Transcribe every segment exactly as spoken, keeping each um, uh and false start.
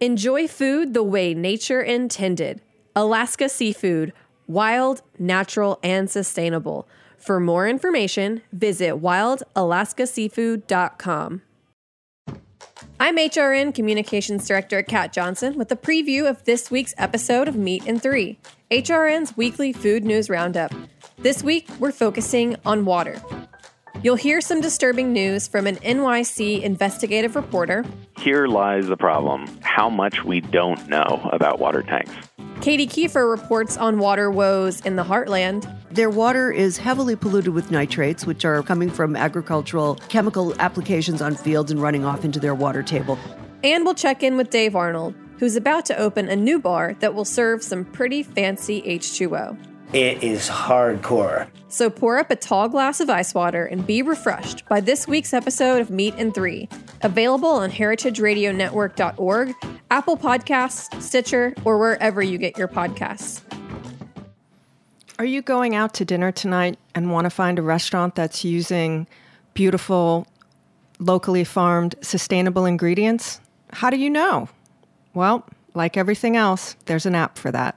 Enjoy food the way nature intended. Alaska Seafood, wild, natural, and sustainable. For more information, visit wild alaska seafood dot com. I'm H R N Communications Director Kat Johnson with a preview of this week's episode of Meat in Three, H R N's weekly food news roundup. This week, we're focusing on water. You'll hear some disturbing news from an N Y C investigative reporter. Here lies the problem, how much we don't know about water tanks. Katie Kiefer reports on water woes in the heartland. Their water is heavily polluted with nitrates, which are coming from agricultural chemical applications on fields and running off into their water table. And we'll check in with Dave Arnold, who's about to open a new bar that will serve some pretty fancy H two O. It is hardcore. So pour up a tall glass of ice water and be refreshed by this week's episode of Meat in Three, available on heritage radio network dot org, Apple Podcasts, Stitcher, or wherever you get your podcasts. Are you going out to dinner tonight and want to find a restaurant that's using beautiful, locally farmed, sustainable ingredients? How do you know? Well, like everything else, there's an app for that.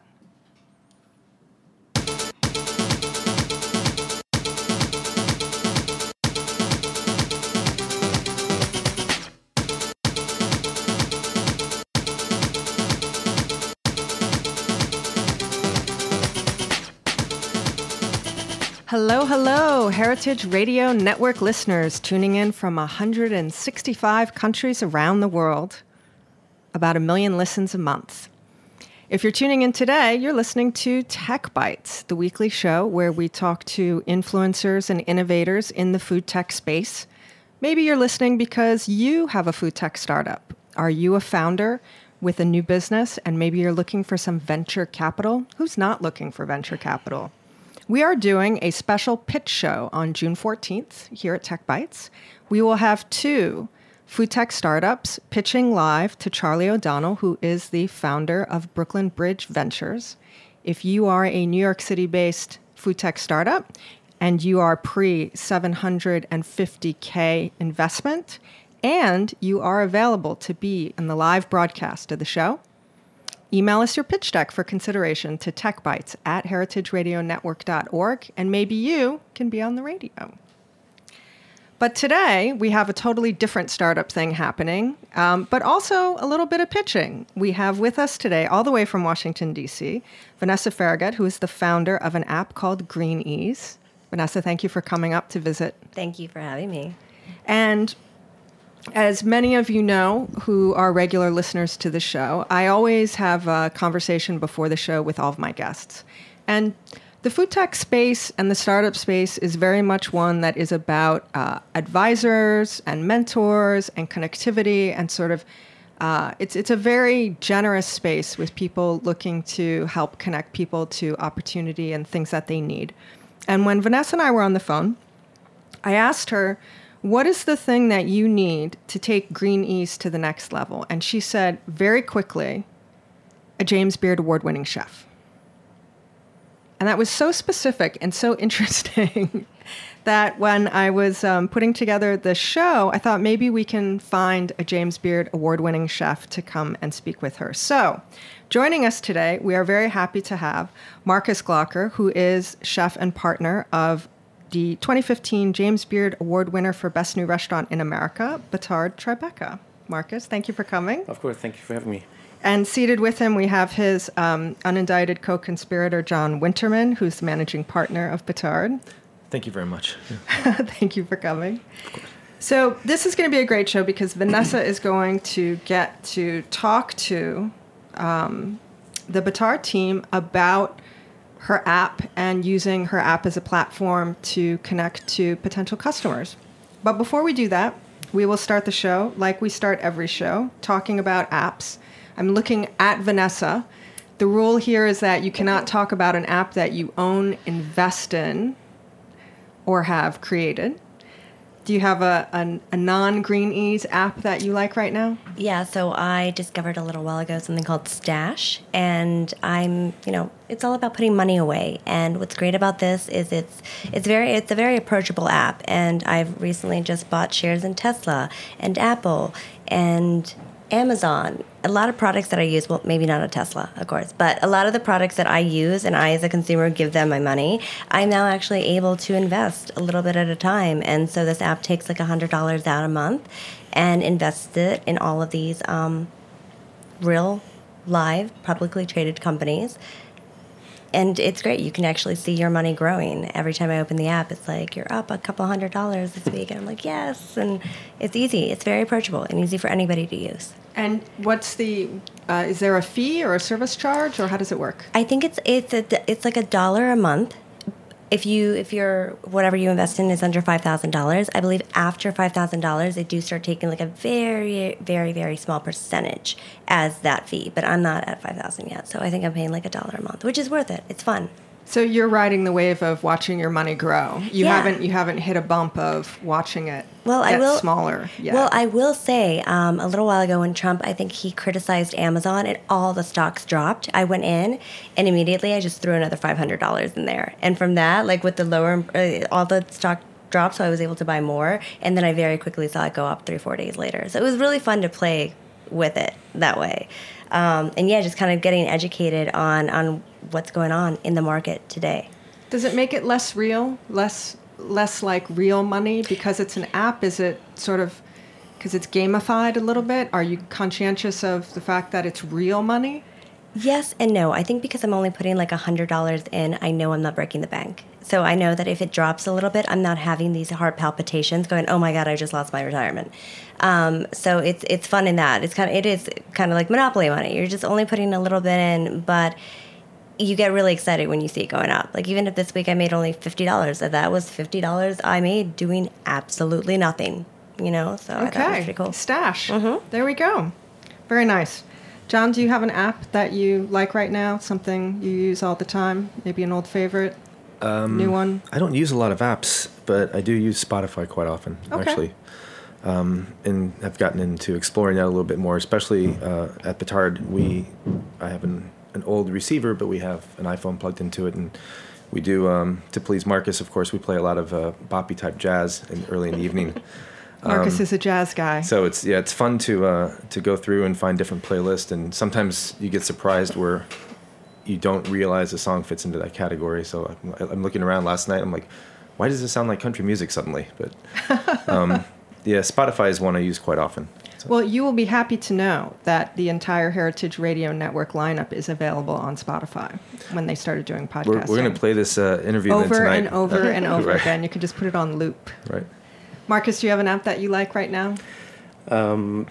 Hello, hello, Heritage Radio Network listeners tuning in from one hundred sixty-five countries around the world, about a million listens a month. If you're tuning in today, you're listening to Tech Bites, the weekly show where we talk to influencers and innovators in the food tech space. Maybe you're listening because you have a food tech startup. Are you a founder with a new business and maybe you're looking for some venture capital? Who's not looking for venture capital? We are doing a special pitch show on June fourteenth here at Tech Bites. We will have two food tech startups pitching live to Charlie O'Donnell, who is the founder of Brooklyn Bridge Ventures. If you are a New York City-based food tech startup and you are pre seven hundred fifty K investment and you are available to be in the live broadcast of the show, email us your pitch deck for consideration to techbites at heritage radio network dot org, and maybe you can be on the radio. But today, we have a totally different startup thing happening, um, but also a little bit of pitching. We have with us today, all the way from Washington, D C, Vanessa Farragut, who is the founder of an app called Green Ease. Vanessa, thank you for coming up to visit. Thank you for having me. And as many of you know who are regular listeners to the show, I always have a conversation before the show with all of my guests. And the food tech space and the startup space is very much one that is about uh, advisors and mentors and connectivity and sort of, uh, it's, it's a very generous space with people looking to help connect people to opportunity and things that they need. And when Vanessa and I were on the phone, I asked her, what is the thing that you need to take Green Ease to the next level? And she said, very quickly, a James Beard award-winning chef. And that was so specific and so interesting that when I was um, putting together the show, I thought maybe we can find a James Beard award-winning chef to come and speak with her. So joining us today, we are very happy to have Marcus Glocker, who is chef and partner of the twenty fifteen James Beard Award winner for Best New Restaurant in America, Batard Tribeca. Marcus, thank you for coming. Of course, thank you for having me. And seated with him, we have his um, unindicted co-conspirator, John Winterman, who's the managing partner of Batard. Thank you very much. Yeah. Thank you for coming. Of course. So this is going to be a great show because Vanessa is going to get to talk to um, the Batard team about her app and using her app as a platform to connect to potential customers. But before we do that, we will start the show like we start every show, talking about apps. I'm looking at Vanessa. The rule here is that you cannot talk about an app that you own, invest in, or have created. Do you have a, a, a non-Green Ease app that you like right now? Yeah, so I discovered a little while ago something called Stash, and I'm, you know, it's all about putting money away. And what's great about this is it's it's very it's a very approachable app. And I've recently just bought shares in Tesla and Apple, and Amazon, a lot of products that I use, well, maybe not a Tesla, of course, but a lot of the products that I use and I as a consumer give them my money, I'm now actually able to invest a little bit at a time. And so this app takes like one hundred dollars out a month and invests it in all of these um, real, live, publicly traded companies. And it's great. You can actually see your money growing. Every time I open the app, it's like, you're up a couple hundred dollars this week. And I'm like, yes. And it's easy. It's very approachable and easy for anybody to use. And what's the, uh, is there a fee or a service charge, or how does it work? I think it's it's a, it's like a dollar a month. If you if your whatever you invest in is under five thousand dollars, I believe after five thousand dollars, they do start taking like a very very very small percentage as that fee. But I'm not at five thousand yet, so I think I'm paying like a dollar a month, which is worth it. It's fun. So you're riding the wave of watching your money grow. You Yeah. haven't you haven't hit a bump of watching it Well, I get will- smaller yet. Well, I will say, um, a little while ago when Trump, I think he criticized Amazon and all the stocks dropped, I went in and immediately I just threw another five hundred dollars in there. And from that, like with the lower, uh, all the stock dropped, so I was able to buy more. And then I very quickly saw it go up three, four days later. So it was really fun to play with it that way. Um, and yeah, just kind of getting educated on, on what's going on in the market today. Does it make it less real, less less like real money because it's an app? Is it sort of because it's gamified a little bit? Are you conscientious of the fact that it's real money? Yes and no. I think because I'm only putting like one hundred dollars in, I know I'm not breaking the bank. So I know that if it drops a little bit, I'm not having these heart palpitations going, oh my God, I just lost my retirement. Um, so it's it's fun in that. It's kind of, it is kind of like Monopoly money. You're just only putting a little bit in, but you get really excited when you see it going up. Like even if this week I made only fifty dollars, if that was fifty dollars I made doing absolutely nothing, you know? So I thought it was Okay, pretty cool. stash. Mhm. There we go. Very nice. John, do you have an app that you like right now? Something you use all the time? Maybe an old favorite? Um, New one? I don't use a lot of apps, but I do use Spotify quite often, Okay. actually. Um, and I've gotten into exploring that a little bit more, especially uh, at Petard. We, I have an, an old receiver, but we have an iPhone plugged into it, and we do, um, to please Marcus, of course, we play a lot of uh, boppy type jazz in, early in the evening. Marcus Um, is a jazz guy. So it's yeah, it's fun to uh, to go through and find different playlists, and sometimes you get surprised where you don't realize a song fits into that category. So I'm, I'm looking around last night, I'm like, why does this sound like country music suddenly? But um, yeah, Spotify is one I use quite often. So. Well, you will be happy to know that the entire Heritage Radio Network lineup is available on Spotify when they started doing podcasting. We're, we're going to play this uh, interview then over tonight. and over and over Right. again. You can just put it on loop. Right. Marcus, do you have an app that you like right now? Um,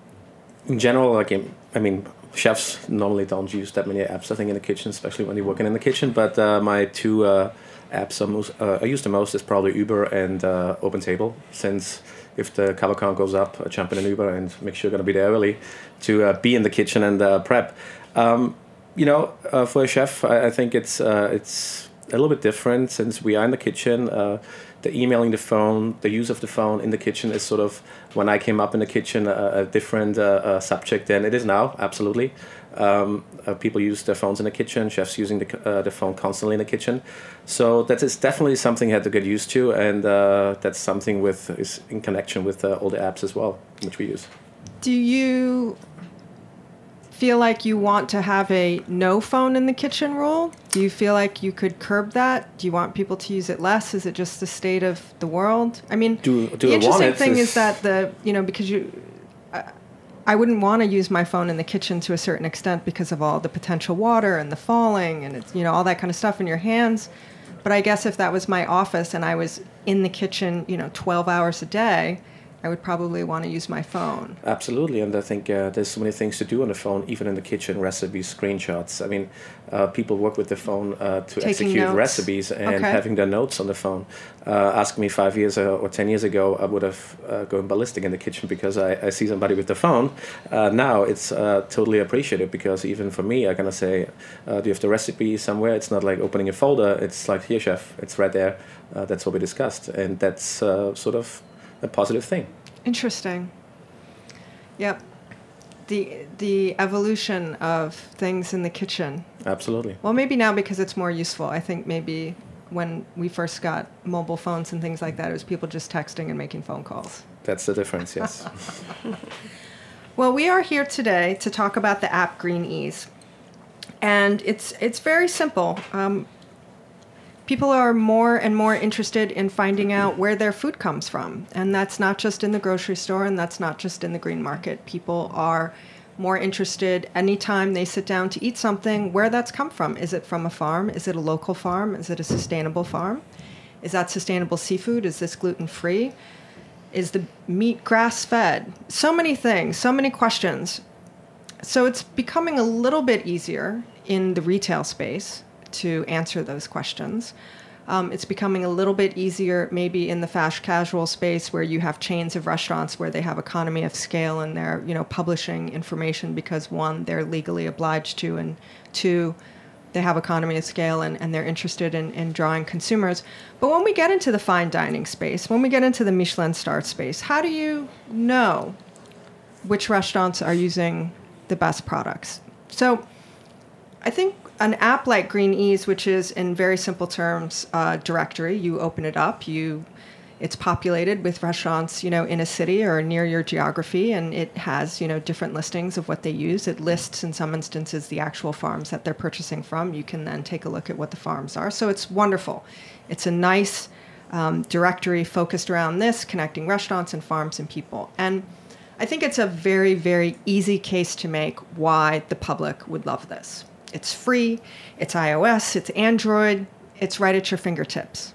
in general, like in, I mean, chefs normally don't use that many apps. I think in the kitchen, especially when you're working in the kitchen. But uh, my two uh, apps are most, uh, I use the most is probably Uber and uh, OpenTable. Since if the cover count goes up, I jump in an Uber and make sure I'm gonna be there early to uh, be in the kitchen and uh, prep. Um, you know, uh, for a chef, I, I think it's uh, it's a little bit different since we are in the kitchen. Uh, the emailing the phone, the use of the phone in the kitchen is sort of, when I came up in the kitchen, a, a different uh, uh, subject than it is now, absolutely. Um, uh, people use their phones in the kitchen, chefs using the, uh, the phone constantly in the kitchen. So that is definitely something I had to get used to, and uh, that's something with is in connection with uh, all the apps as well, which we use. Do you feel like you want to have a no phone in the kitchen rule? Do you feel like you could curb that? Do you want people to use it less? Is it just the state of the world? I mean, Do- do the I want interesting it thing is, is- that the, you know, because you, I, I wouldn't want to use my phone in the kitchen to a certain extent because of all the potential water and the falling and it's, you know, all that kind of stuff in your hands. But I guess if that was my office and I was in the kitchen, you know, twelve hours a day, I would probably want to use my phone. Absolutely, and I think uh, there's so many things to do on the phone, even in the kitchen, recipes, screenshots. I mean, uh, people work with the phone uh, to Taking execute notes. recipes and Okay. having their notes on the phone. Uh, ask me five years ago or ten years ago, I would have uh, gone ballistic in the kitchen because I, I see somebody with the phone. Uh, now it's uh, totally appreciated because even for me, I'm going to say, uh, do you have the recipe somewhere? It's not like opening a folder. It's like, here, chef, it's right there. Uh, that's what we discussed. And that's uh, sort of a positive thing. Interesting. Yep. The the evolution of things in the kitchen. Absolutely. Well, maybe now because it's more useful. I think maybe when we first got mobile phones and things like that, it was people just texting and making phone calls. That's the difference, yes. Well, we are here today to talk about the app Green Ease. And it's it's very simple. Um, people are more and more interested in finding out where their food comes from. And that's not just in the grocery store, and that's not just in the green market. People are more interested anytime they sit down to eat something, where that's come from. Is it from a farm? Is it a local farm? Is it a sustainable farm? Is that sustainable seafood? Is this gluten-free? Is the meat grass-fed? So many things, so many questions. So it's becoming a little bit easier in the retail space to answer those questions. Um, it's becoming a little bit easier maybe in the fast casual space where you have chains of restaurants where they have economy of scale and they're, you know, publishing information because, one, they're legally obliged to, and two, they have economy of scale and, and they're interested in, in drawing consumers. But when we get into the fine dining space, when we get into the Michelin star space, how do you know which restaurants are using the best products? So I think an app like Green Ease, which is in very simple terms a directory, you open it up, you it's populated with restaurants, you know, in a city or near your geography, and it has, you know, different listings of what they use. It lists, in some instances, the actual farms that they're purchasing from. You can then take a look at what the farms are. So it's wonderful. It's a nice um, directory focused around this, connecting restaurants and farms and people. And I think it's a very, very easy case to make why the public would love this. It's free, it's iOS, it's Android, it's right at your fingertips.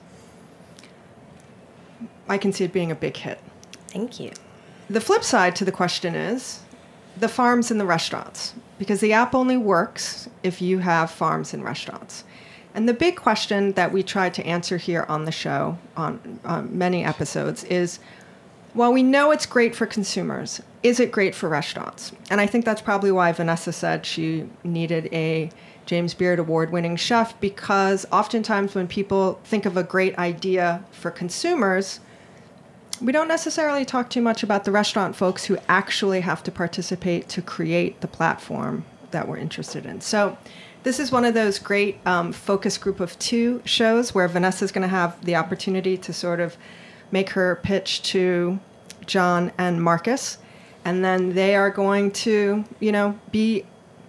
I can see it being a big hit. Thank you. The flip side to the question is the farms and the restaurants, because the app only works if you have farms and restaurants. And the big question that we tried to answer here on the show on, on many episodes is, while we know it's great for consumers, is it great for restaurants? And I think that's probably why Vanessa said she needed a James Beard award-winning chef, because oftentimes when people think of a great idea for consumers, we don't necessarily talk too much about the restaurant folks who actually have to participate to create the platform that we're interested in. So this is one of those great um, focus group of two shows where Vanessa's going to have the opportunity to sort of make her pitch to John and Marcus, and then they are going to, you know, be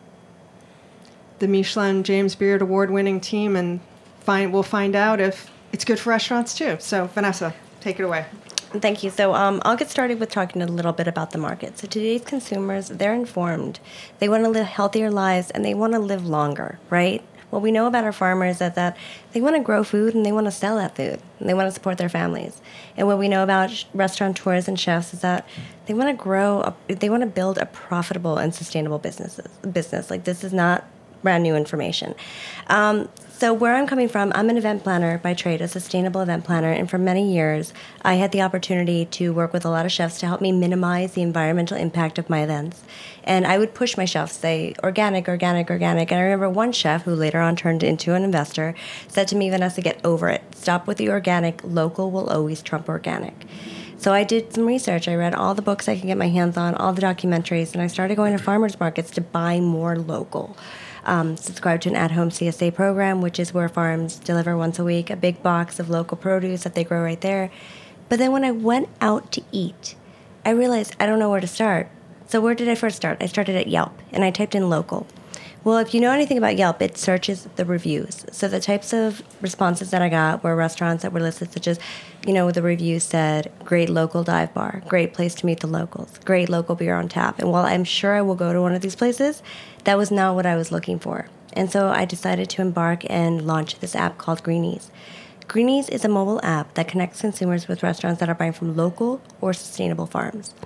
the Michelin James Beard award-winning team, and find we'll find out if it's good for restaurants too. So Vanessa, take it away. Thank you. So um, I'll get started with talking a little bit about the market. So today's consumers, they're informed. They want to live healthier lives, and they want to live longer, right? What we know about our farmers is that they want to grow food and they want to sell that food and they want to support their families. And what we know about restaurateurs and chefs is that they want to grow, a, they want to build a profitable and sustainable businesses, business. Like, this is not brand new information. Um, so where I'm coming from, I'm an event planner by trade, a sustainable event planner. And for many years, I had the opportunity to work with a lot of chefs to help me minimize the environmental impact of my events. And I would push my chefs, say, organic, organic, organic. And I remember one chef who later on turned into an investor said to me, Vanessa, get over it. Stop with the organic. Local will always trump organic. So I did some research. I read all the books I could get my hands on, all the documentaries, and I started going to farmers markets to buy more local. Um, subscribe to an at-home C S A program, which is where farms deliver once a week a big box of local produce that they grow right there. But then when I went out to eat, I realized I don't know where to start. So where did I first start? I started at Yelp, and I typed in local. Well, if you know anything about Yelp, it searches the reviews. So the types of responses that I got were restaurants that were listed, such as, you know, the review said, great local dive bar, great place to meet the locals, great local beer on tap. And while I'm sure I will go to one of these places, that was not what I was looking for. And so I decided to embark and launch this app called Green Ease. Green Ease is a mobile app that connects consumers with restaurants that are buying from local or sustainable farms.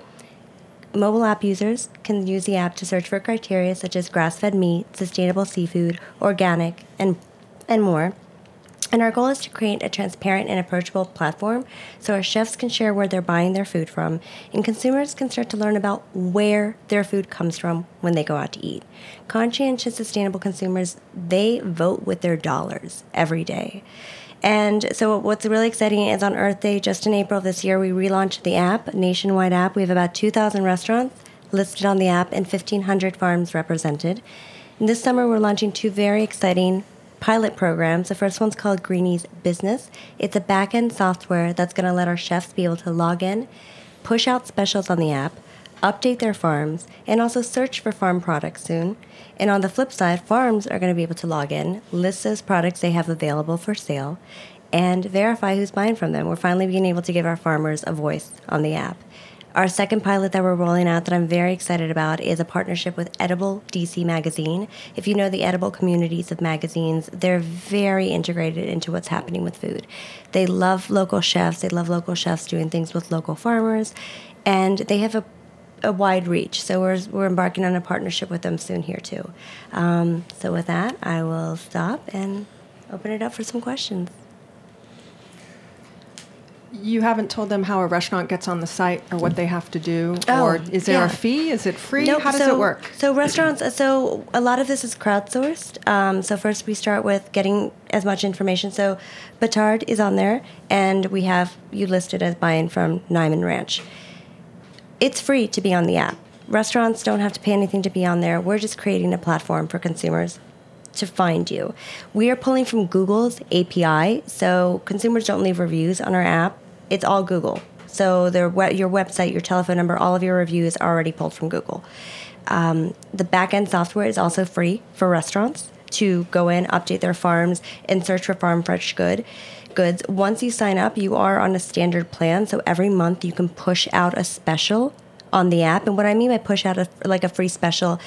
Mobile app users can use the app to search for criteria such as grass-fed meat, sustainable seafood, organic, and and more. And our goal is to create a transparent and approachable platform so our chefs can share where they're buying their food from, and consumers can start to learn about where their food comes from when they go out to eat. Conscientious, sustainable consumers, they vote with their dollars every day. And so what's really exciting is on Earth Day, just in April of this year, we relaunched the app, a nationwide app. We have about two thousand restaurants listed on the app and fifteen hundred farms represented. And this summer, we're launching two very exciting pilot programs. The first one's called Green Ease Business. It's a back-end software that's going to let our chefs be able to log in, push out specials on the app, update their farms, and also search for farm products soon. And on the flip side, farms are going to be able to log in, list those products they have available for sale, and verify who's buying from them. We're finally being able to give our farmers a voice on the app. Our second pilot that we're rolling out that I'm very excited about is a partnership with Edible D C Magazine. If you know the edible communities of magazines, they're very integrated into what's happening with food. They love local chefs. They love local chefs doing things with local farmers, and they have a, a wide reach. So we're, we're embarking on a partnership with them soon here too. Um, so with that, I will stop and open it up for some questions. You haven't told them how a restaurant gets on the site or what they have to do, Oh, or is there yeah. a fee? Is it free? Nope. How does so, it work? So restaurants, so a lot of this is crowdsourced. Um, so first we start with getting as much information. So Batard is on there, and we have you listed as buying from Nyman Ranch. It's free to be on the app. Restaurants don't have to pay anything to be on there. We're just creating a platform for consumers to find you. We are pulling from Google's A P I, so consumers don't leave reviews on our app. It's all Google. So their we- your website, your telephone number, all of your reviews are already pulled from Google. Um, the back-end software is also free for restaurants to go in, update their farms, and search for farm fresh good goods. Once you sign up, you are on a standard plan, so every month you can push out a special on the app. And what I mean by push out a, like a free special,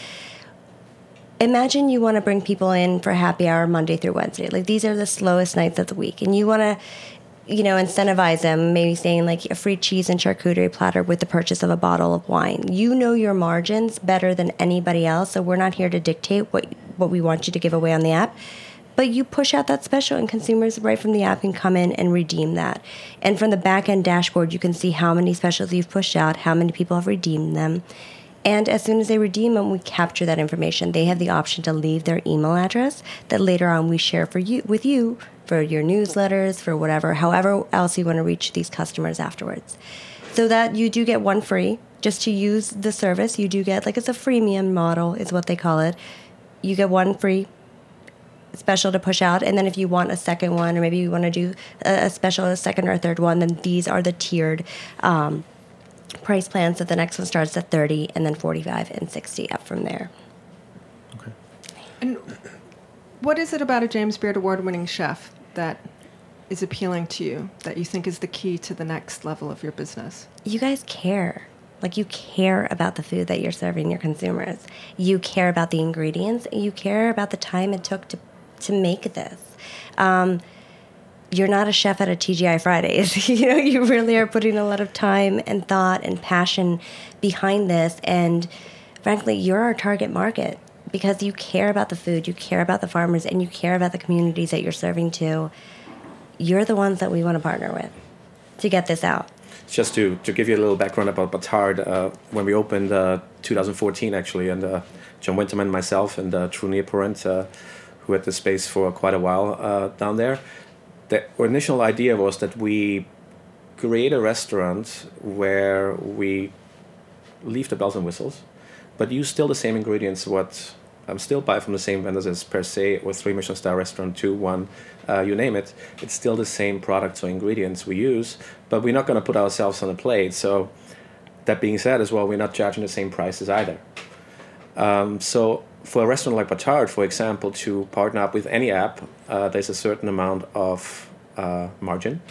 imagine you want to bring people in for happy hour Monday through Wednesday. Like, these are the slowest nights of the week, and you want to, you know, incentivize them, maybe saying like a free cheese and charcuterie platter with the purchase of a bottle of wine. You know your margins better than anybody else, so we're not here to dictate what what we want you to give away on the app. But you push out that special, and consumers right from the app can come in and redeem that. And from the back-end dashboard, you can see how many specials you've pushed out, how many people have redeemed them. And as soon as they redeem them, we capture that information. They have the option to leave their email address that later on we share for you with you for your newsletters, for whatever, however else you want to reach these customers afterwards. So that you do get one free. Just to use the service, you do get, like, it's a freemium model is what they call it. You get one free special to push out, and then if you want a second one, or maybe you want to do a special, a second or a third one, then these are the tiered um, price plans. So the next one starts at thirty, and then forty-five and sixty up from there. Okay. And what is it about a James Beard Award-winning chef that is appealing to you, that you think is the key to the next level of your business? You guys care. Like, you care about the food that you're serving your consumers. You care about the ingredients, and you care about the time it took to to make this. Um, you're not a chef at a T G I Fridays. You know, you really are putting a lot of time and thought and passion behind this. And frankly, you're our target market because you care about the food, you care about the farmers, and you care about the communities that you're serving to. You're the ones that we want to partner with to get this out. Just to, to give you a little background about Batard, uh, when we opened uh, two thousand fourteen, actually, and uh, John Winterman, myself, and uh, True Neoporent, uh, who had the space for quite a while uh, down there, the initial idea was that we create a restaurant where we leave the bells and whistles, but use still the same ingredients, what I'm still buy from the same vendors as Per Se or three Michelin star restaurant, two, one, uh, you name it. It's still the same products or ingredients we use, but we're not going to put ourselves on a plate. So that being said as well, we're not charging the same prices either. Um, so for a restaurant like Batard, for example, to partner up with any app, uh, there's a certain amount of uh, margin.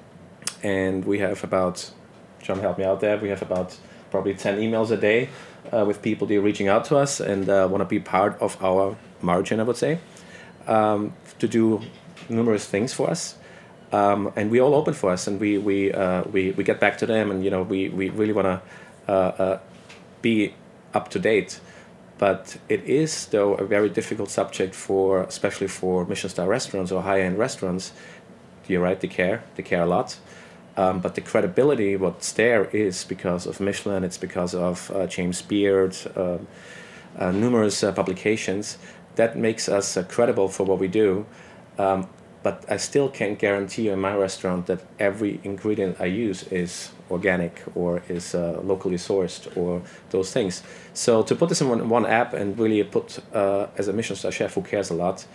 And we have about, John, help me out there, we have about probably ten emails a day uh, with people that are reaching out to us and uh, want to be part of our margin, I would say, um, to do numerous things for us. Um, and we all open for us, and we we, uh, we we get back to them, and you know we, we really want to uh, uh, be up to date. But it is, though, a very difficult subject for, especially for Michelin star restaurants or high-end restaurants. You're right, they care, they care a lot. Um, but the credibility, what's there, is because of Michelin. It's because of uh, James Beard, uh, uh, numerous uh, publications. That makes us uh, credible for what we do. Um, but I still can't guarantee you in my restaurant that every ingredient I use is organic or is uh, locally sourced or those things. So to put this in one, one app and really put, uh, as a Michelin star chef who cares a lot,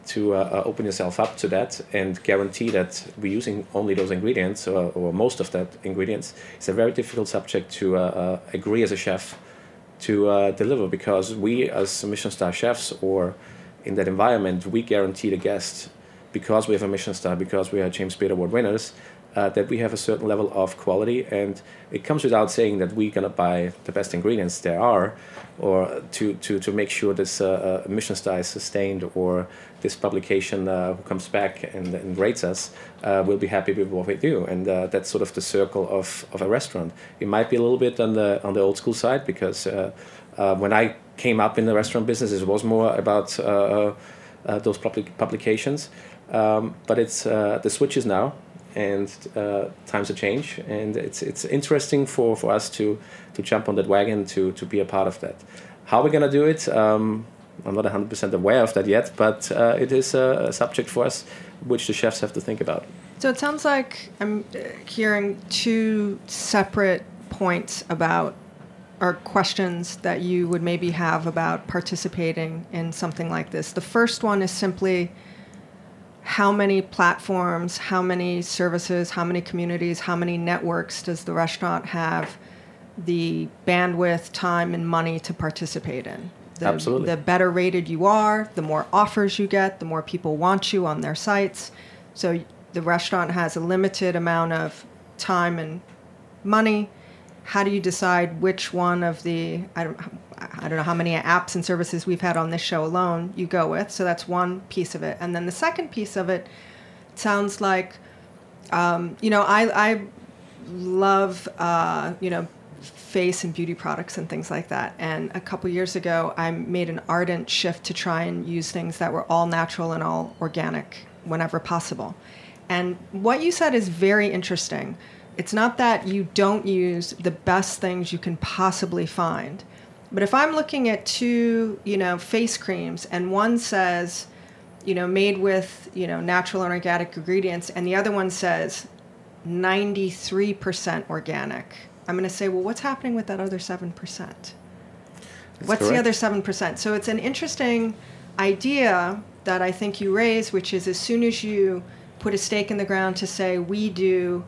to uh, uh, open yourself up to that and guarantee that we're using only those ingredients or, or most of that ingredients. It's a very difficult subject to uh, uh, agree as a chef to uh, deliver, because we as Michelin star chefs or in that environment, we guarantee the guest, because we have a Michelin star, because we are James Beard Award winners, uh, that we have a certain level of quality. And it comes without saying that we're going to buy the best ingredients there are, or to, to, to make sure this uh, uh, Michelin star is sustained, or this publication uh, who comes back and, and rates us uh, will be happy with what we do. And uh, that's sort of the circle of, of a restaurant. It might be a little bit on the on the old school side, because uh, uh, when I came up in the restaurant business, it was more about uh, uh, those public publications. Um, but it's uh, the switch is now, and uh, times have changed, and it's it's interesting for, for us to to jump on that wagon, to to be a part of that. How we're gonna do it, um, I'm not one hundred percent aware of that yet, but uh, it is a, a subject for us which the chefs have to think about. So it sounds like I'm hearing two separate points about, or questions that you would maybe have about participating in something like this. The first one is simply, how many platforms, how many services, how many communities, how many networks does the restaurant have the bandwidth, time, and money to participate in? The, Absolutely. The better rated you are, the more offers you get, the more people want you on their sites. So the restaurant has a limited amount of time and money. How do you decide which one of the, I don't, I don't know how many apps and services we've had on this show alone you go with? So that's one piece of it. And then the second piece of it sounds like, um, you know, I, I love, uh, you know, face and beauty products and things like that. And a couple years ago, I made an ardent shift to try and use things that were all natural and all organic whenever possible. And what you said is very interesting. It's not that you don't use the best things you can possibly find. But if I'm looking at two, you know, face creams, and one says, you know, made with, you know, natural and organic ingredients, and the other one says ninety-three percent organic, I'm going to say, well, what's happening with that other seven percent? That's What's correct. the other seven percent? So it's an interesting idea that I think you raise, which is as soon as you put a stake in the ground to say, we do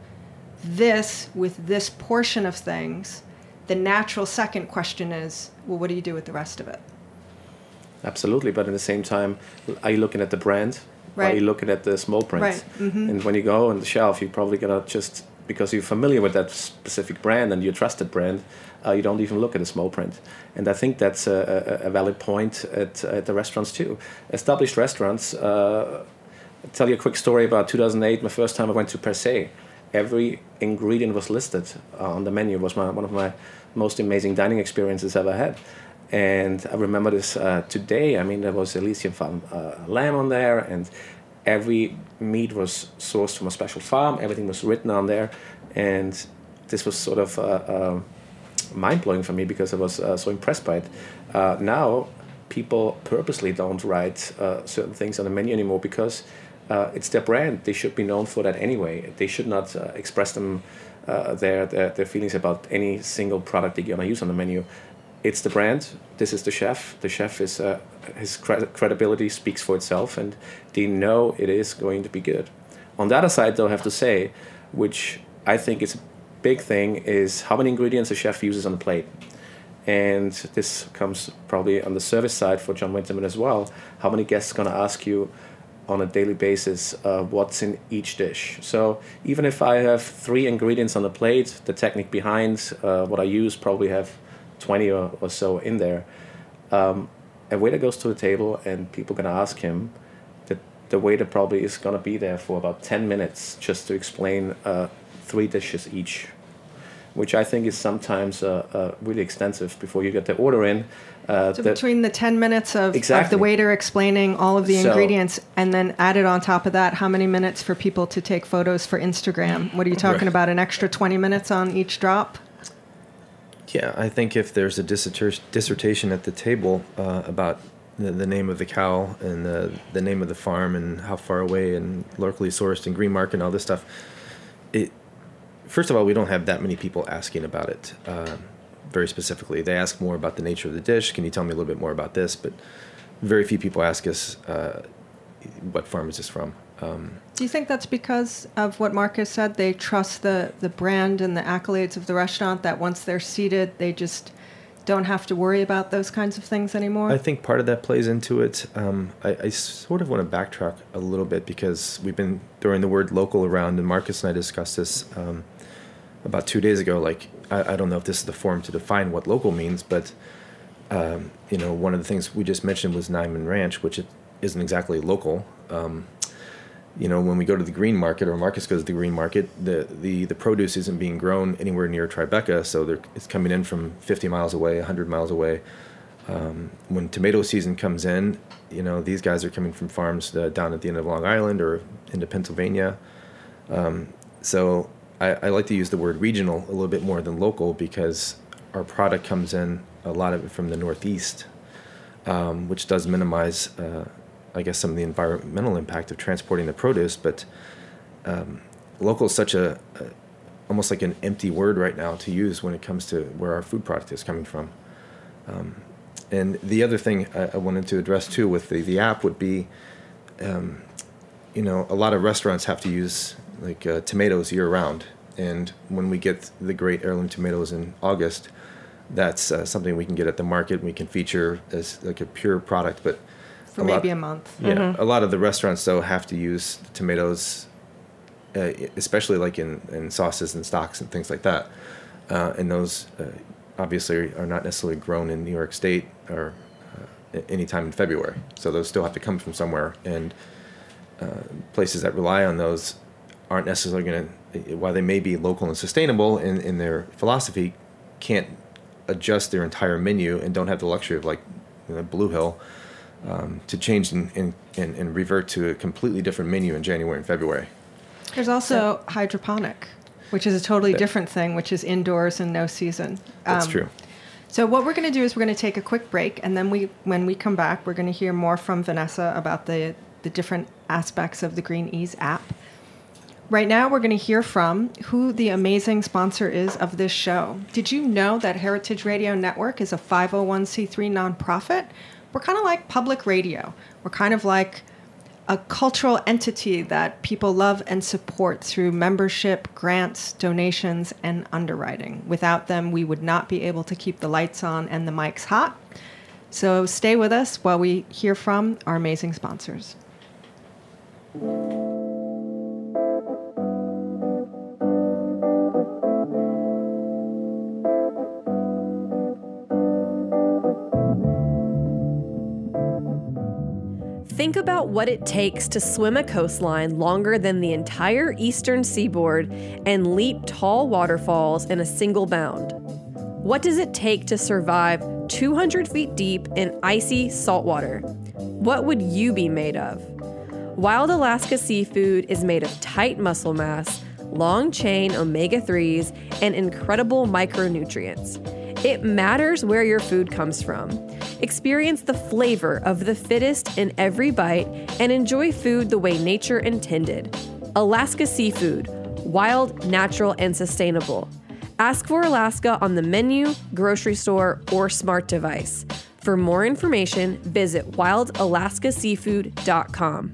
this with this portion of things, the natural second question is, well, what do you do with the rest of it? Absolutely, but at the same time, are you looking at the brand? Or Right. are you looking at the small print? Right. Mm-hmm. And when you go on the shelf, you're probably gonna just, because you're familiar with that specific brand and your trusted brand, uh, you don't even look at the small print. And I think that's a, a, a valid point at, at the restaurants too. Established restaurants, uh, I'll tell you a quick story about two thousand eight, my first time I went to Per Se. Every ingredient was listed uh, on the menu. It was my, one of my most amazing dining experiences I've ever had. And I remember this uh, today. I mean, there was Elysian farm uh, lamb on there, and every meat was sourced from a special farm. Everything was written on there. And this was sort of uh, uh, mind-blowing for me because I was uh, so impressed by it. Uh, now, people purposely don't write uh, certain things on the menu anymore because uh, it's their brand. They should be known for that anyway. They should not uh, express them uh, their, their their feelings about any single product they're going to use on the menu. It's the brand. This is the chef. The chef is uh, his cred- credibility speaks for itself, and they know it is going to be good. On the other side, though, I have to say, which I think is a big thing, is how many ingredients a chef uses on the plate. And this comes probably on the service side for John Winterman as well. How many guests are going to ask you on a daily basis uh, what's in each dish? So even if I have three ingredients on the plate, the technique behind uh, what I use probably have twenty or, or so in there. Um, a waiter goes to the table and people are going to ask him. The, the waiter probably is going to be there for about ten minutes just to explain uh, three dishes each, which I think is sometimes uh, uh, really extensive before you get the order in. Uh, So that- between the ten minutes of, of Exactly. the waiter explaining all of the So- ingredients, and then added on top of that, how many minutes for people to take photos for Instagram? What are you talking Right. about, an extra twenty minutes on each drop? Yeah, I think if there's a dissertation dissertation at the table uh, about the, the name of the cow and the, the name of the farm and how far away and locally sourced and green market and all this stuff, it first of all, we don't have that many people asking about it uh, very specifically. They ask more about the nature of the dish. Can you tell me a little bit more about this? But very few people ask us, uh, what farm is this from. Um, Do you think that's because of what Marcus said? They trust the, the brand and the accolades of the restaurant, that once they're seated, they just don't have to worry about those kinds of things anymore? I think part of that plays into it. Um, I, I sort of want to backtrack a little bit because we've been throwing the word local around, and Marcus and I discussed this um, about two days ago. Like, I, I don't know if this is the forum to define what local means, but um, you know, one of the things we just mentioned was Nyman Ranch, which it isn't exactly local. Um, you know, when we go to the green market, or Marcus goes to the green market, the, the, the produce isn't being grown anywhere near Tribeca, so it's coming in from fifty miles away, one hundred miles away. Um, when tomato season comes in, you know, these guys are coming from farms uh, down at the end of Long Island or into Pennsylvania. Um, so I, I like to use the word regional a little bit more than local, because our product comes in, a lot of it from the Northeast, um, which does minimize uh, I guess some of the environmental impact of transporting the produce, but um, local is such a, a almost like an empty word right now to use when it comes to where our food product is coming from. Um, and the other thing I, I wanted to address too with the, the app would be, um, you know, a lot of restaurants have to use like uh, tomatoes year round, and when we get the great heirloom tomatoes in August, that's uh, something we can get at the market and we can feature as like a pure product, but for a maybe lot, a month. Yeah, mm-hmm. A lot of the restaurants, though, have to use tomatoes, uh, especially like in, in sauces and stocks and things like that. Uh, and those uh, obviously are not necessarily grown in New York State or uh, any time in February. So those still have to come from somewhere. And uh, places that rely on those aren't necessarily going to, while they may be local and sustainable in, in their philosophy, can't adjust their entire menu and don't have the luxury of like you know, Blue Hill. Um, to change and, and, and, and revert to a completely different menu in January and February. There's also so, hydroponic, which is a totally that, different thing, which is indoors and no season. That's um, true. So what we're going to do is we're going to take a quick break, and then we, when we come back, we're going to hear more from Vanessa about the, the different aspects of the Green Ease app. Right now, we're going to hear from who the amazing sponsor is of this show. Did you know that Heritage Radio Network is a five oh one c three nonprofit? We're kind of like public radio. We're kind of like a cultural entity that people love and support through membership, grants, donations, and underwriting. Without them, we would not be able to keep the lights on and the mics hot. So stay with us while we hear from our amazing sponsors. Think about what it takes to swim a coastline longer than the entire eastern seaboard and leap tall waterfalls in a single bound. What does it take to survive two hundred feet deep in icy saltwater? What would you be made of? Wild Alaska Seafood is made of tight muscle mass, long-chain omega threes, and incredible micronutrients. It matters where your food comes from. Experience the flavor of the fittest in every bite and enjoy food the way nature intended. Alaska Seafood, wild, natural, and sustainable. Ask for Alaska on the menu, grocery store, or smart device. For more information, visit wild alaska seafood dot com.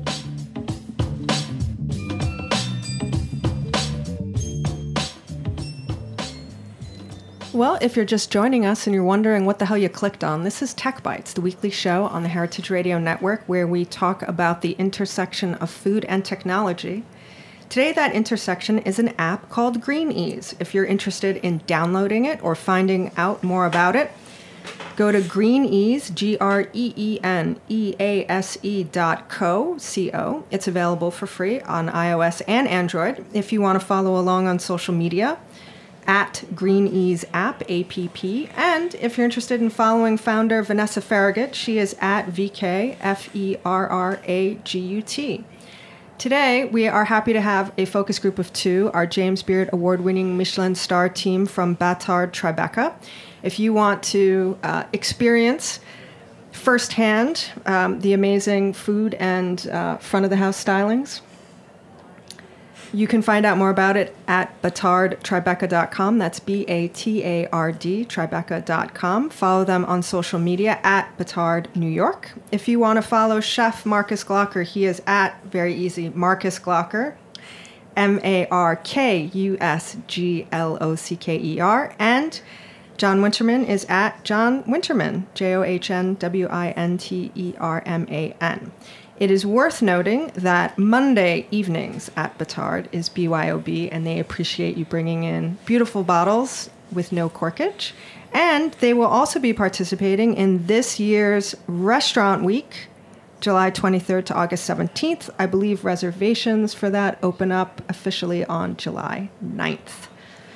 Well, if you're just joining us and you're wondering what the hell you clicked on, this is Tech Bites, the weekly show on the Heritage Radio Network where we talk about the intersection of food and technology. Today, that intersection is an app called Green Ease. If you're interested in downloading it or finding out more about it, go to Green Ease, G R E E N E A S E dot co, C O. It's available for free on iOS and Android. If you want to follow along on social media, at Green Ease App, A P P. And if you're interested in following founder Vanessa Farragut, she is at V K F E R R A G U T. Today, we are happy to have a focus group of two, our James Beard award-winning Michelin star team from Batard Tribeca. If you want to uh, experience firsthand um, the amazing food and uh, front-of-the-house stylings, You can find out more about it at batard tribeca dot com. That's B A T A R D, tribeca dot com. Follow them on social media at Batard New York. If you want to follow Chef Marcus Glocker, he is at, very easy, Marcus Glocker, M A R K U S G L O C K E R. And John Winterman is at John Winterman, J O H N W I N T E R M A N. It is worth noting that Monday evenings at Batard is B Y O B, and they appreciate you bringing in beautiful bottles with no corkage. And they will also be participating in this year's Restaurant Week, July twenty-third to August seventeenth. I believe reservations for that open up officially on July ninth.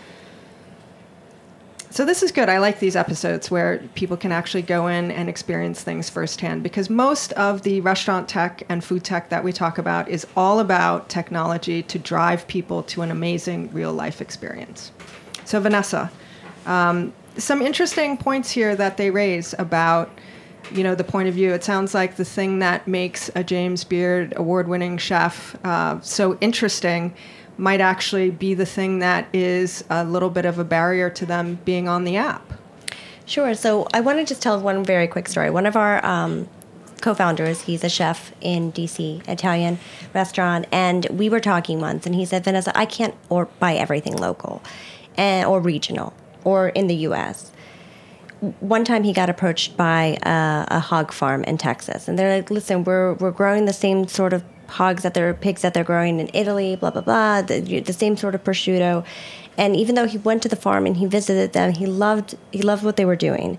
So this is good. I like these episodes where people can actually go in and experience things firsthand, because most of the restaurant tech and food tech that we talk about is all about technology to drive people to an amazing real-life experience. So Vanessa, um, some interesting points here that they raise about, you know, the point of view. It sounds like the thing that makes a James Beard award-winning chef uh, so interesting might actually be the thing that is a little bit of a barrier to them being on the app. Sure. So I want to just tell one very quick story. One of our um, co-founders, he's a chef in D C, Italian restaurant, and we were talking once, and he said, Vanessa, I can't or buy everything local and or regional or in the U S One time he got approached by a, a hog farm in Texas, and they're like, listen, we're we're growing the same sort of hogs that they're pigs that they're growing in Italy, blah, blah, blah, the, the same sort of prosciutto. And even though he went to the farm and he visited them, he loved he loved what they were doing.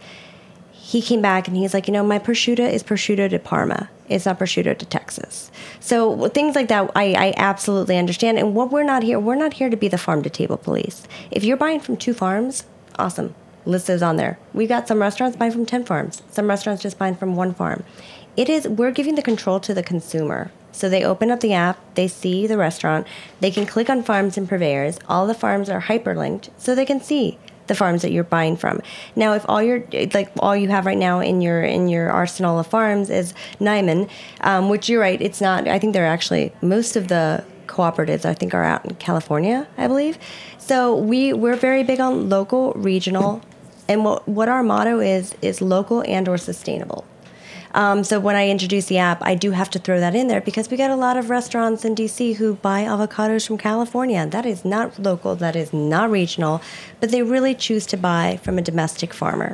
He came back and he's like, you know, my prosciutto is prosciutto di Parma. It's not prosciutto di Texas. So things like that, I, I absolutely understand. And what we're not here, we're not here to be the farm-to-table police. If you're buying from two farms, awesome. List those on there. We've got some restaurants buying from ten farms. Some restaurants just buying from one farm. It is, we're giving the control to the consumer. So they open up the app, they see the restaurant, they can click on farms and purveyors. All the farms are hyperlinked, so they can see the farms that you're buying from. Now, if all you're like all you have right now in your in your arsenal of farms is Niman, um, which you're right, it's not. I think they're actually most of the cooperatives I think are out in California, I believe. So we we're very big on local, regional, and what what our motto is is local and or sustainable. Um, so when I introduce the app, I do have to throw that in there because we get a lot of restaurants in D C who buy avocados from California. That is not local, that is not regional, but they really choose to buy from a domestic farmer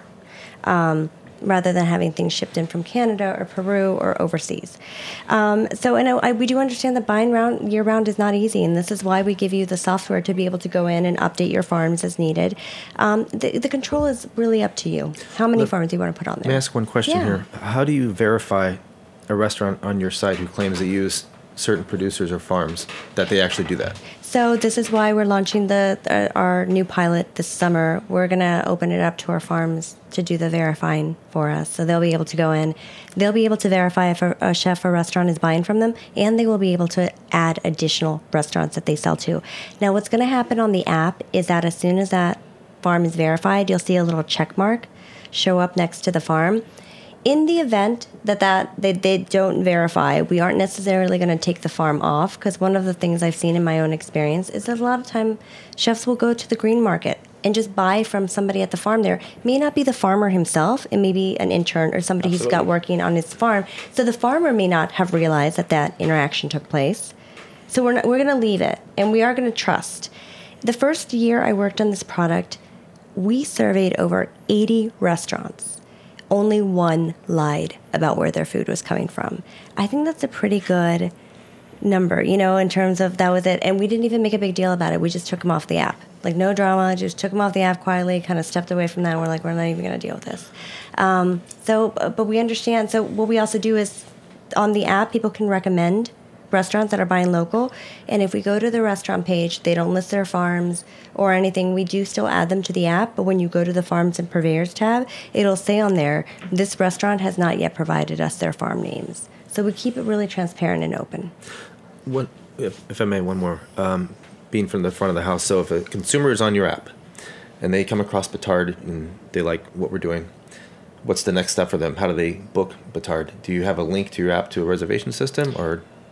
um, rather than having things shipped in from Canada or Peru or overseas. Um, so and I, I, we do understand that buying round, year-round is not easy, and this is why we give you the software to be able to go in and update your farms as needed. Um, the, the control is really up to you. How many Let, farms do you want to put on there? Let me ask one question yeah. here. How do you verify a restaurant on your site who claims they use certain producers or farms that they actually do that? So this is why we're launching the uh, our new pilot this summer. We're going to open it up to our farms to do the verifying for us. So they'll be able to go in. They'll be able to verify if a, a chef or restaurant is buying from them, and they will be able to add additional restaurants that they sell to. Now, what's going to happen on the app is that as soon as that farm is verified, you'll see a little check mark show up next to the farm. In the event that, that they, they don't verify, we aren't necessarily going to take the farm off, because one of the things I've seen in my own experience is that a lot of time chefs will go to the green market and just buy from somebody at the farm there. It may not be the farmer himself, it may be an intern or somebody Absolutely. He's got working on his farm. So the farmer may not have realized that that interaction took place. So we're, not, we're going to leave it, and we are going to trust. The first year I worked on this product, we surveyed over eighty restaurants. Only one lied about where their food was coming from. I think that's a pretty good number, you know, in terms of that was it. And we didn't even make a big deal about it. We just took them off the app. Like, no drama, just took them off the app quietly, kind of stepped away from that. And we're like, we're not even going to deal with this. Um, so, but we understand. So what we also do is on the app, people can recommend restaurants that are buying local, and if we go to the restaurant page, they don't list their farms or anything. We do still add them to the app, but when you go to the farms and purveyors tab, it'll say on there, this restaurant has not yet provided us their farm names. So we keep it really transparent and open. What, if, if I may, one more. Um, being from the front of the house, so if a consumer is on your app and they come across Batard and they like what we're doing, what's the next step for them? How do they book Batard? Do you have a link to your app to a reservation system, or...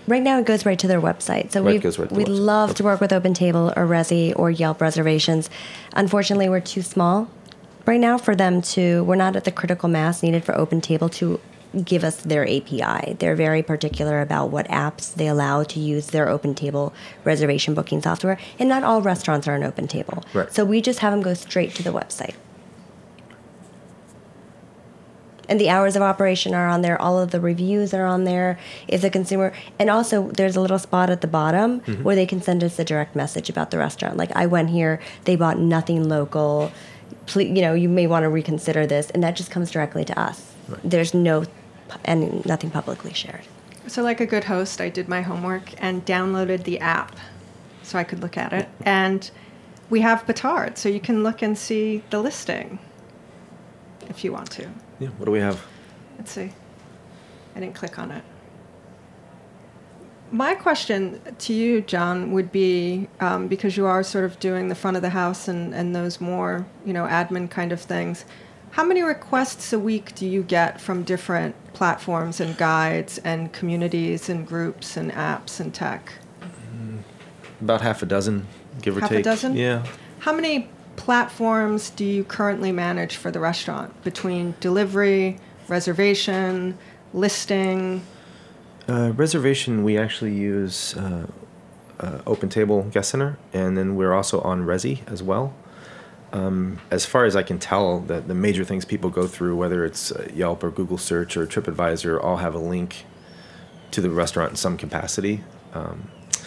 Right now, it goes right to their website. So Right, we goes right to the we'd website. love to work with OpenTable or Resi or Yelp reservations. Unfortunately, we're too small right now for them to. We're not at the critical mass needed for OpenTable to give us their A P I. They're very particular about what apps they allow to use their OpenTable reservation booking software, and not all restaurants are on OpenTable. Right. So we just have them go straight to the website. And the hours of operation are on there. All of the reviews are on there. If the consumer, and also there's a little spot at the bottom mm-hmm. where they can send us a direct message about the restaurant. Like, I went here, they bought nothing local. Please, you know, you may want to reconsider this, and that just comes directly to us. Right. There's no, and nothing publicly shared. So, like a good host, I did my homework and downloaded the app so I could look at it. And we have Batard, so you can look and see the listing if you want to. Yeah, what do we have? Let's see. I didn't click on it. My question to you, John, would be, um, because you are sort of doing the front of the house and, and those more, you know, admin kind of things, how many requests a week do you get from different platforms and guides and communities and groups and apps and tech? About half a dozen, give or half take. Half a dozen? Yeah. How many platforms do you currently manage for the restaurant between delivery, reservation, listing? Uh, reservation, we actually use uh, uh, OpenTable Guest Center, and then we're also on Resi as well. Um, as far as I can tell, the, the major things people go through, whether it's uh, Yelp or Google Search or TripAdvisor, all have a link to the restaurant in some capacity. Um,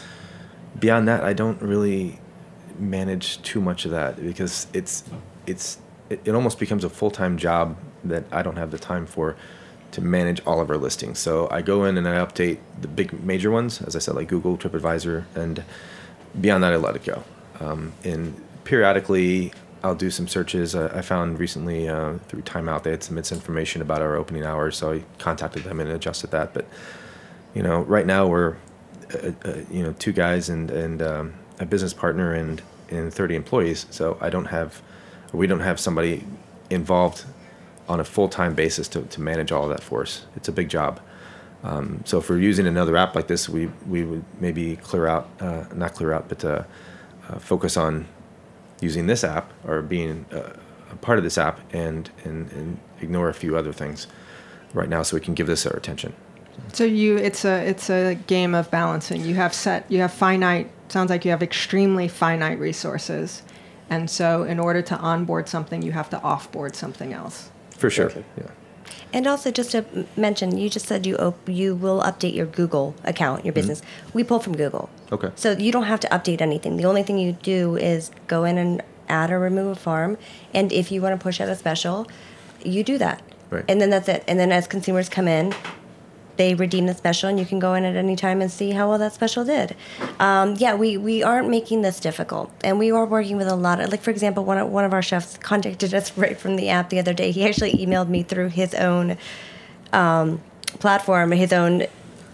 beyond that, I don't really manage too much of that because it's it's it, it almost becomes a full-time job that I don't have the time for to manage all of our listings. So I go in and I update the big major ones, as I said, like Google, TripAdvisor, and beyond that I let it go. Um, and periodically I'll do some searches. I, I found recently uh, through Time Out they had some misinformation about our opening hours, so I contacted them and adjusted that. But you know, right now we're uh, uh, you know two guys and and um, a business partner and, and thirty employees, so I don't have, or we don't have somebody involved on a full-time basis to, to manage all of that for us. It's a big job. Um, so if we're using another app like this, we we would maybe clear out, uh, not clear out, but uh, uh, focus on using this app or being uh, a part of this app and, and, and ignore a few other things right now so we can give this our attention. So you, it's a it's a game of balancing. You have set, you have finite. Sounds like you have extremely finite resources, and so in order to onboard something, you have to offboard something else. For sure. Exactly. Yeah. And also, just to m- mention, you just said you op- you will update your Google account, your business. Mm-hmm. We pull from Google. Okay. So you don't have to update anything. The only thing you do is go in and add or remove a farm, and if you want to push out a special, you do that. Right. And then that's it. And then as consumers come in, they redeem the special, and you can go in at any time and see how well that special did. Um, yeah, we, we aren't making this difficult, and we are working with a lot of, like, for example, one of, one of our chefs contacted us right from the app the other day. He actually emailed me through his own um, platform, his own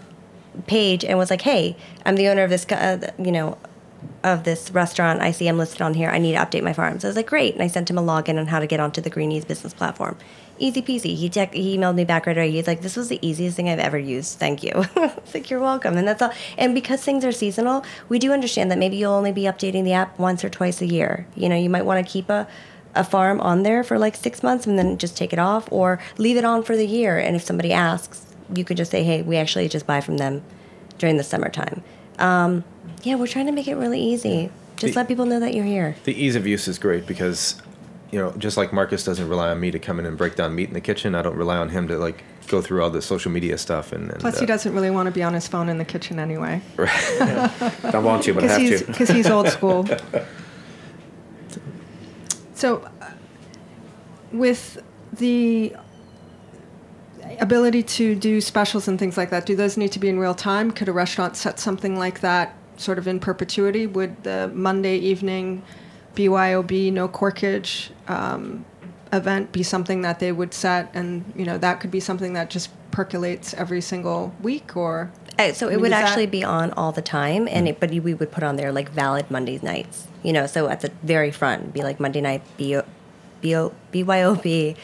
page, and was like, hey, I'm the owner of this, uh, you know, of this restaurant. I see I'm listed on here. I need to update my farm. So I was like, great. And I sent him a login on how to get onto the Greenies business platform. Easy peasy. He, tech, he emailed me back right away. He's like, this was the easiest thing I've ever used. Thank you. It's like, you're welcome. And that's all. And because things are seasonal, we do understand that maybe you'll only be updating the app once or twice a year. You know, you might want to keep a, a farm on there for like six months and then just take it off, or leave it on for the year. And if somebody asks, you could just say, hey, we actually just buy from them during the summertime. Um, yeah, we're trying to make it really easy. Just the, let people know that you're here. The ease of use is great because, you know, just like Marcus doesn't rely on me to come in and break down meat in the kitchen, I don't rely on him to, like, go through all the social media stuff. And, and Plus, uh, he doesn't really want to be on his phone in the kitchen anyway. Right. Yeah. Don't want to, but have he's, to. Because he's old school. So, uh, with the ability to do specials and things like that, do those need to be in real time? Could a restaurant set something like that sort of in perpetuity? Would the Monday evening B Y O B, no corkage um, event be something that they would set, and you know that could be something that just percolates every single week? Or uh, so it I mean, would that- actually be on all the time, and it, but we would put on there like valid Monday nights. You know, so at the very front, be like Monday night B O, B O, B Y O B.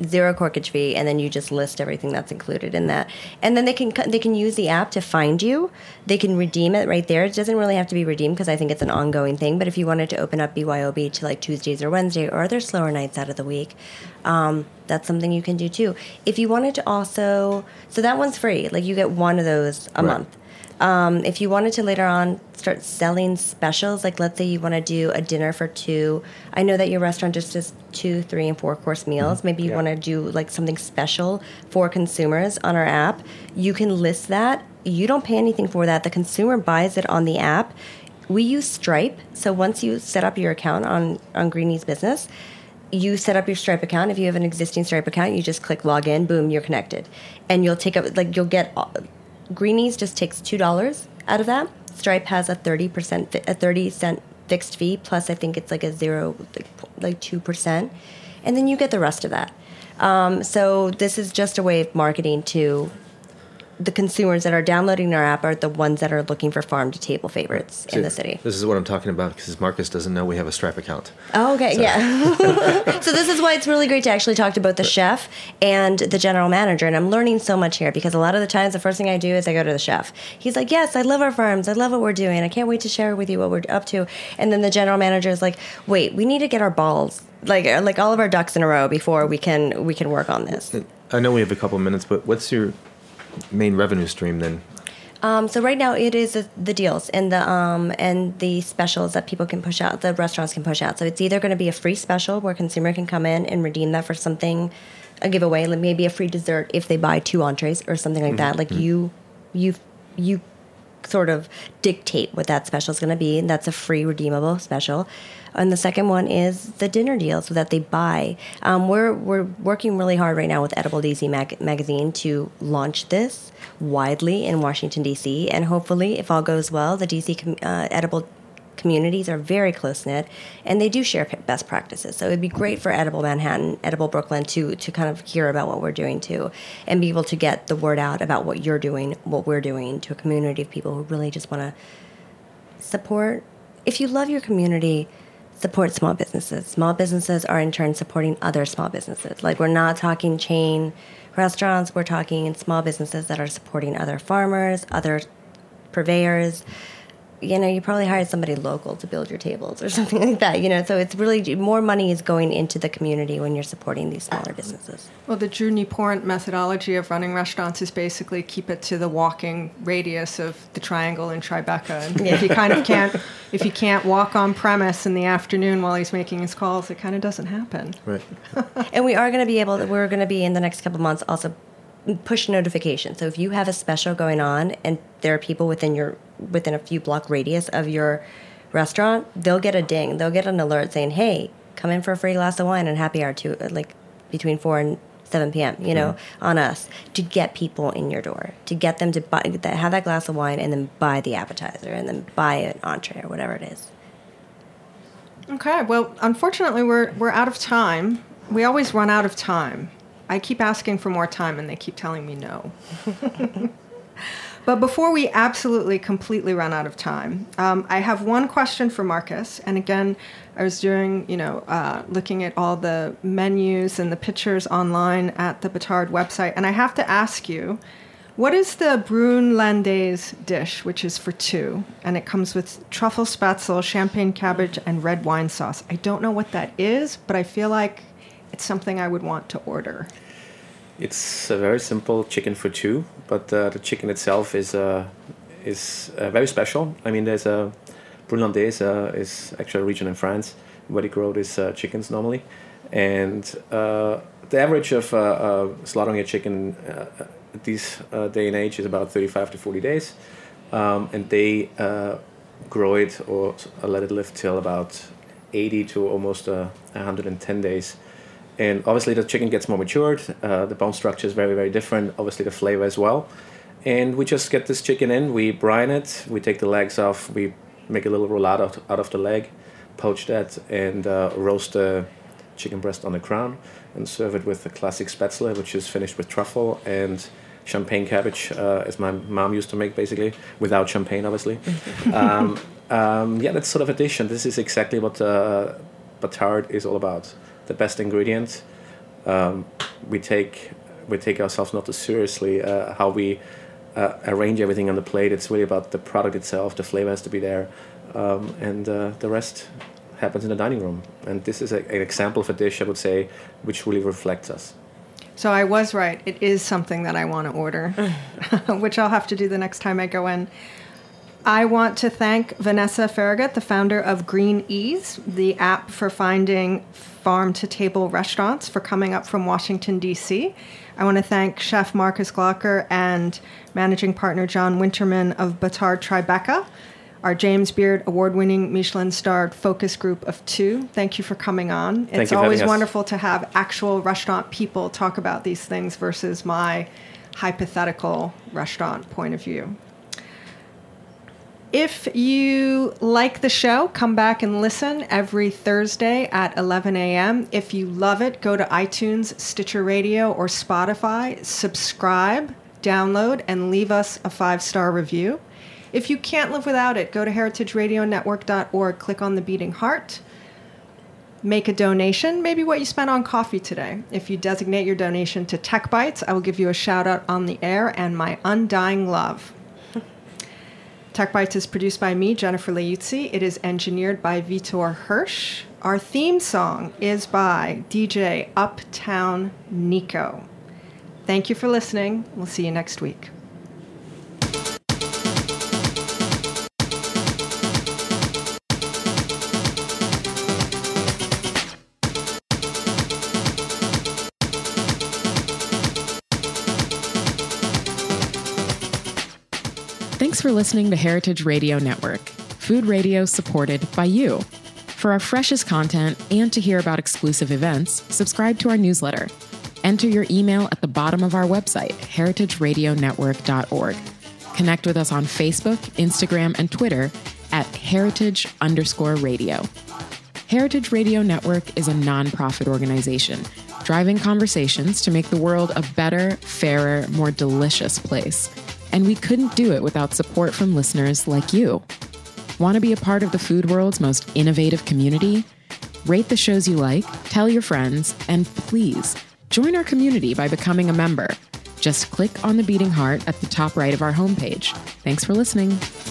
zero corkage fee, and then you just list everything that's included in that. And then they can they can use the app to find you. They can redeem it right there. It doesn't really have to be redeemed because I think it's an ongoing thing. But if you wanted to open up B Y O B to like Tuesdays or Wednesday or other slower nights out of the week, um, that's something you can do too. If you wanted to also, so that one's free. Like you get one of those a Right. month. Um, if you wanted to later on start selling specials, like let's say you want to do a dinner for two. I know that your restaurant just does two, three, and four course meals. Mm-hmm. Maybe you Yeah. want to do like something special for consumers on our app. You can list that. You don't pay anything for that. The consumer buys it on the app. We use Stripe. So once you set up your account on, on Greenie's Business, you set up your Stripe account. If you have an existing Stripe account, you just click log in, boom, you're connected. And you'll take up, like you'll get... Greenies just takes two dollars out of that. Stripe has a thirty percent, a thirty cent fixed fee, plus I think it's like a zero, like, like two percent, and then you get the rest of that. Um, so this is just a way of marketing to the consumers that are downloading our app are the ones that are looking for farm to table favorites in See, the city. This is what I'm talking about because Marcus doesn't know we have a Stripe account. Oh, okay, So. yeah. So this is why it's really great to actually talk to both the chef and the general manager. And I'm learning so much here because a lot of the times the first thing I do is I go to the chef. He's like, yes, I love our farms. I love what we're doing. I can't wait to share with you what we're up to. And then the general manager is like, wait, we need to get our balls, like like all of our ducks in a row before we can we can work on this. I know we have a couple of minutes, but what's your main revenue stream then? Um, so right now it is the, the deals and the um, and the specials that people can push out, the restaurants can push out. So it's either going to be a free special where a consumer can come in and redeem that for something, a giveaway, like maybe a free dessert if they buy two entrees or something like that. Like Mm-hmm. you, you, you sort of dictate what that special is going to be, and that's a free redeemable special. And the second one is the dinner deals that they buy. Um, we're we're working really hard right now with Edible D C mag- magazine to launch this widely in Washington D C, and hopefully, if all goes well, the D C com- uh, Edible communities are very close knit, and they do share p- best practices. So it'd be great for Edible Manhattan, Edible Brooklyn to to kind of hear about what we're doing too, and be able to get the word out about what you're doing, what we're doing to a community of people who really just want to support. If you love your community, support small businesses. Small businesses are in turn supporting other small businesses. Like we're not talking chain restaurants, we're talking small businesses that are supporting other farmers, other purveyors. You know, you probably hired somebody local to build your tables or something like that, you know. So it's really, more money is going into the community when you're supporting these smaller businesses. Well, the Drew Nieporent methodology of running restaurants is basically keep it to the walking radius of the triangle in Tribeca. And Yeah. if you kind of can't, if you can't walk on premise in the afternoon while he's making his calls, it kind of doesn't happen. Right. And we are going to be able to, we're going to be in the next couple of months also push notifications. So if you have a special going on and there are people within your, within a few block radius of your restaurant, they'll get a ding. They'll get an alert saying, hey, come in for a free glass of wine and happy hour to like between four and seven p.m., you know, mm-hmm. on us to get people in your door, to get them to buy, have that glass of wine and then buy the appetizer and then buy an entree or whatever it is. Okay. Well, unfortunately, we're we're out of time. We always run out of time. I keep asking for more time, and they keep telling me no. But before we absolutely completely run out of time, um, I have one question for Marcus. And again, I was doing, you know, uh, looking at all the menus and the pictures online at the Batard website, and I have to ask you, what is the Brune Landaise dish, which is for two, and it comes with truffle spätzle, champagne cabbage, and red wine sauce? I don't know what that is, but I feel like it's something I would want to order. It's a very simple chicken for two, but uh, the chicken itself is uh, is uh, very special. I mean, there's a Brune Landaise uh, is actually a region in France where they grow these uh, chickens normally, and uh, the average of uh, uh, slaughtering a chicken uh, at this uh, day and age is about thirty-five to forty days, um, and they uh, grow it or let it live till about eighty to almost uh, one hundred ten days. And obviously the chicken gets more matured, uh, the bone structure is very, very different, obviously the flavor as well. And we just get this chicken in, we brine it, we take the legs off, we make a little roulade out, out of the leg, poach that, and uh, roast the chicken breast on the crown, and serve it with the classic spätzle, which is finished with truffle and champagne cabbage, uh, as my mom used to make, basically, without champagne, obviously. um, um, yeah, that's sort of a dish, and this is exactly what uh, Batard is all about. The best ingredients, um, we take we take ourselves not too seriously. Uh, how we uh, arrange everything on the plate. It's really about the product itself. The flavor has to be there, um, and uh, the rest happens in the dining room. And this is a, an example of a dish, I would say, which really reflects us. So I was right. It is something that I want to order, which I'll have to do the next time I go in. I want to thank Vanessa Farragut, the founder of Green Ease, the app for finding farm-to-table restaurants, for coming up from Washington, D C. I want to thank Chef Marcus Glocker and managing partner John Winterman of Batard Tribeca, our James Beard award-winning Michelin-starred focus group of two. Thank you for coming on. Thank it's you for always having us. wonderful to have actual restaurant people talk about these things versus my hypothetical restaurant point of view. If you like the show, come back and listen every Thursday at eleven a.m. If you love it, go to iTunes, Stitcher Radio, or Spotify, subscribe, download, and leave us a five-star review. If you can't live without it, go to heritage radio network dot org, click on the beating heart, make a donation, maybe what you spent on coffee today. If you designate your donation to Tech Bites, I will give you a shout out on the air and my undying love. Tech Bites is produced by me, Jennifer Leuzzi. It is engineered by Vitor Hirsch. Our theme song is by D J Uptown Nico. Thank you for listening. We'll see you next week. Thanks for listening to Heritage Radio Network, food radio supported by you. For our freshest content and to hear about exclusive events, subscribe to our newsletter. Enter your email at the bottom of our website, heritage radio network dot org. Connect with us on Facebook, Instagram, and Twitter at heritage underscore radio. Heritage Radio Network is a nonprofit organization driving conversations to make the world a better, fairer, more delicious place. And we couldn't do it without support from listeners like you. Want to be a part of the food world's most innovative community? Rate the shows you like, tell your friends, and please join our community by becoming a member. Just click on the beating heart at the top right of our homepage. Thanks for listening.